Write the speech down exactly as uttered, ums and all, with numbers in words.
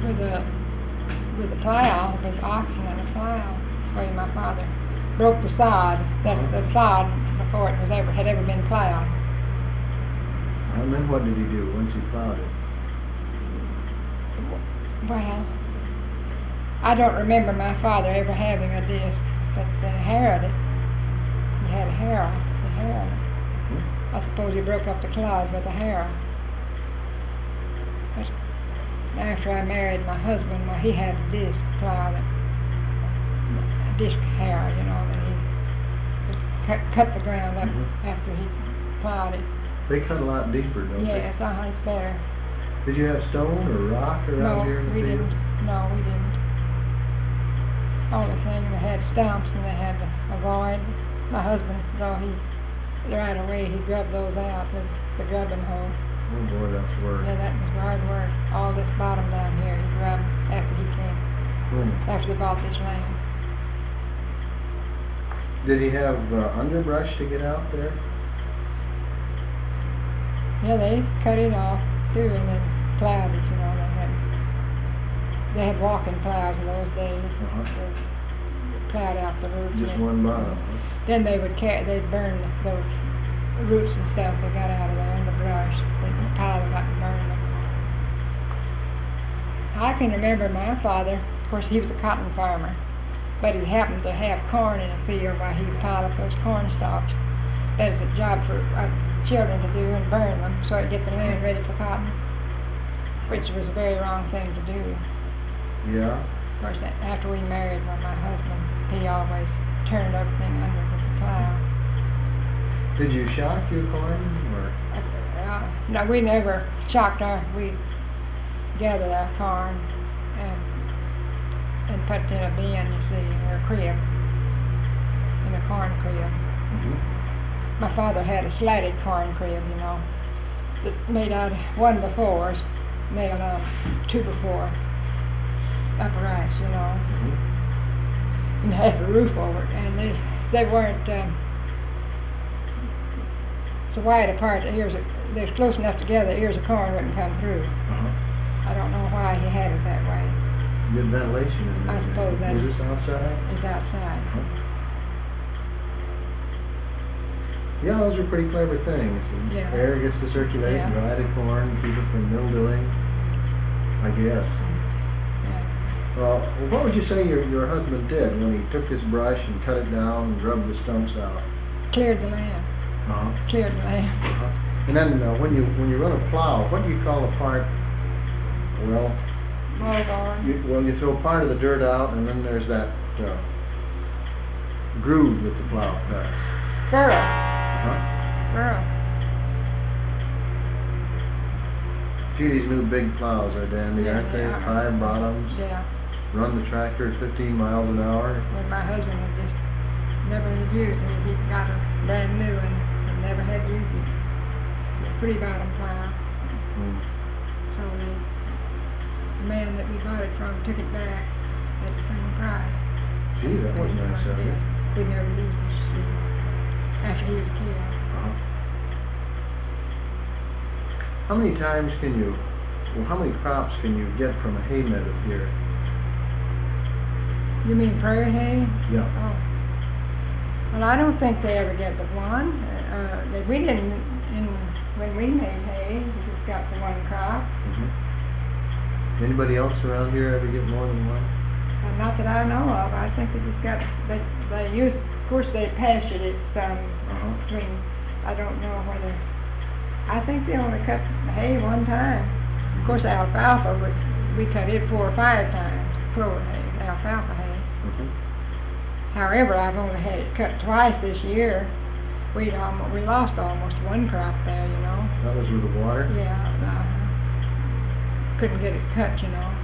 with a with a plow, with oxen and a plow. That's the way my father broke the sod. That's the sod before it was ever had ever been plowed. And then what did he do once he plowed it? Well, I don't remember my father ever having a disc, but they harrowed it. He had a harrow. The harrow. I suppose he broke up the clods with a harrow. But after I married my husband, well, he had a disc plow, that, a disc harrow, you know, that he would cut, cut the ground up mm-hmm. after he plowed it. They cut a lot deeper, don't yes, they? Yes, uh-huh, it's better. Did you have stone or rock around no, here in the we field? didn't. No, we didn't. Only thing, they had stumps and they had to avoid. My husband, though, he right away he grubbed those out with the grubbing hoe. Oh boy, that's work. Yeah, that was hard work. All this bottom down here he grubbed after he came, hmm. after they bought this land. Did he have uh, underbrush to get out there? Yeah, they cut it off too and then plowed it, you know. They had they had walking plows in those days. Uh-huh. They plowed out the roots. Just one bottom. Huh? Then they would carry, they'd burn those roots and stuff they got out of there in the brush. They'd pile them up and burn them. I can remember my father, of course he was a cotton farmer, but he happened to have corn in a field while he piled up those corn stalks. That is a job for uh, children to do and burn them so he'd get the land ready for cotton, which was a very wrong thing to do. Yeah. Of course, after we married, well, my husband, he always turned everything under with the plow. Did you shock your corn, or? Uh, no, we never shocked our. We gathered our corn and and put it in a bin, you see, or a crib, in a corn crib. Mm-hmm. My father had a slatted corn crib, you know, that's made out of one before, nailed on two before uprights, you know. Mm-hmm. And had a roof over it, and they they weren't um, so wide apart. The ears, they were close enough together. The ears of corn wouldn't come through. Uh-huh. I don't know why he had it that way. Good ventilation in there. I suppose that is this outside? It's outside. Uh-huh. Yeah, those are pretty clever things. And Yeah. Air gets to circulate, Yeah. dry the corn, keep it from mildewing. I guess. Yeah. Well, what would you say your, your husband did when he took this brush and cut it down and rubbed the stumps out? Cleared the land. Uh-huh. Cleared the land. Uh-huh. And then uh, when you when you run a plow, what do you call a part? Well, Mulgore. you, well, you throw part of the dirt out, and then there's that uh, groove that the plow cuts. Furrow. Uh-huh. Furrow. Gee, these new big plows are dandy, Yeah, aren't they they? are. Five bottoms. Yeah. Run the tractor at fifteen miles an hour. When my husband had just never had used it, he got a brand new and had never had used it. A three bottom plow. Mm. So they, the man that we bought it from took it back at the same price. Gee, that was nice of you. Yes. We never used it, you see, after he was killed. Uh-huh. How many times can you, well, how many crops can you get from a hay meadow here? You mean prairie hay? Yeah. Oh. Well, I don't think they ever get but one. Uh, that we didn't, in, when we made hay, we just got the one crop. Mm-hmm. Anybody else around here ever get more than one? Uh, not that I know of. I think they just got, they, they used, of course they pastured it some Uh-huh. between, I don't know whether, I think they only cut the hay one time. Of course alfalfa was, we cut it four or five times, clover hay, alfalfa hay. Mm-hmm. However, I've only had it cut twice this year. We'd almost, we lost almost one crop there, you know. That was with the water? Yeah, uh, couldn't get it cut, you know.